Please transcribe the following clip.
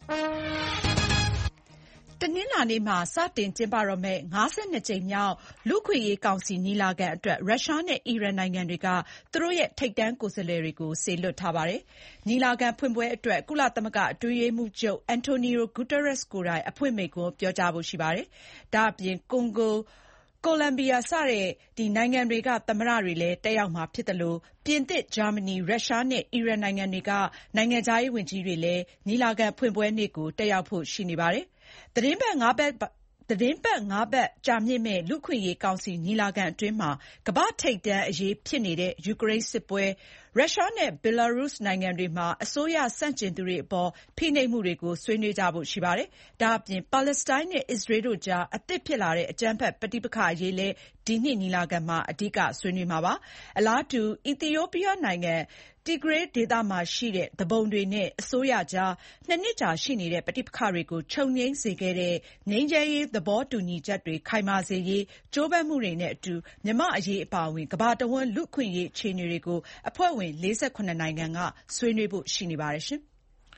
တနင်္လာနေ့မှာစတင်ကျင်းပတော့မယ့် 52 ကြိမ်မြောက်လူ့အခွင့်အရေးကောင်စီညီလာခံအတွက်ရုရှားနဲ့အီရန်နိုင်ငံတွေကသူတို့ရဲ့ထိပ်တန်းကိုယ်စားလှယ်တွေကိုစေလွှတ်ထားပါတယ်။ ညီလာခံဖွင့်ပွဲအတွက်ကုလသမဂ္ဂအတွင်းရေးမှူးချုပ် Antonio Guterres ကိုယ်တိုင်အဖွင့်မိန့်ခွန်းပြောကြားဖို့ရှိပါတယ်။ ဒါ့အပြင် ကွန်ဂို၊ ကိုလံဘီယာစတဲ့နိုင်ငံတွေကသမ္မတတွေလည်းတက်ရောက်မှာဖြစ်သလို ပြင်သစ်၊ ဂျာမနီ၊ ရုရှားနဲ့အီရန်နိုင်ငံတွေကနိုင်ငံခြားရေးဝန်ကြီးတွေလည်းညီလာခံဖွင့်ပွဲနေ့ကိုတက်ရောက်ဖို့ရှိနေပါတယ်။ သီတင်းပတ် ၅ ပတ်ကြာမြင့်မယ့်လူ့အခွင့်အရေးကောင်စီညီလာခံအတွင်းမှာကမ္ဘာ့ထိပ်တန်းအရေးဖြစ်နေတဲ့ယူကရိန်းစစ်ပွဲ၊ ရုရှားနဲ့ဘဲလာရုစ်နိုင်ငံတွေမှာအစိုးရဆန့်ကျင်သူတွေအပေါ်ဖိနှိပ်မှုတွေကိုဆွေးနွေးကြဖို့ရှိပါတယ်။ ဒါ့အပြင် ပါလက်စတိုင်းနဲ့အစ္စရေးတို့ကြားအသစ်ဖြစ်လာတဲ့အကြမ်းဖက်ပဋိပက္ခအရေးလည်းဒီနှစ်ညီလာခံမှာအဓိကဆွေးနွေးမှာပါ။ အလားတူ အီသီယိုးပီးယားနိုင်ငံTigray ဒေသမှာရှိတဲ့သူပုန်တွေနဲ့အစိုးရကြား 2 နှစ်ကြာရှိနေတဲ့ပဋိပက္ခတွေကိုချုပ်ငြိမ်းစေခဲ့တဲ့ငြိမ်းချမ်းရေးသဘောတူညီချက်တွေခိုင်မာစေရေးကြိုးပမ်းမှုတွေနဲ့အတူ မြန်မာ့အရေးအပါအဝင်ကမ္ဘာတဝန်းလူ့အခွင့်အရေးအခြေအနေတွေကိုအဖွဲ့ဝင် ၄၇ နိုင်ငံကဆွေးနွေးဖို့ရှိနေပါတယ်။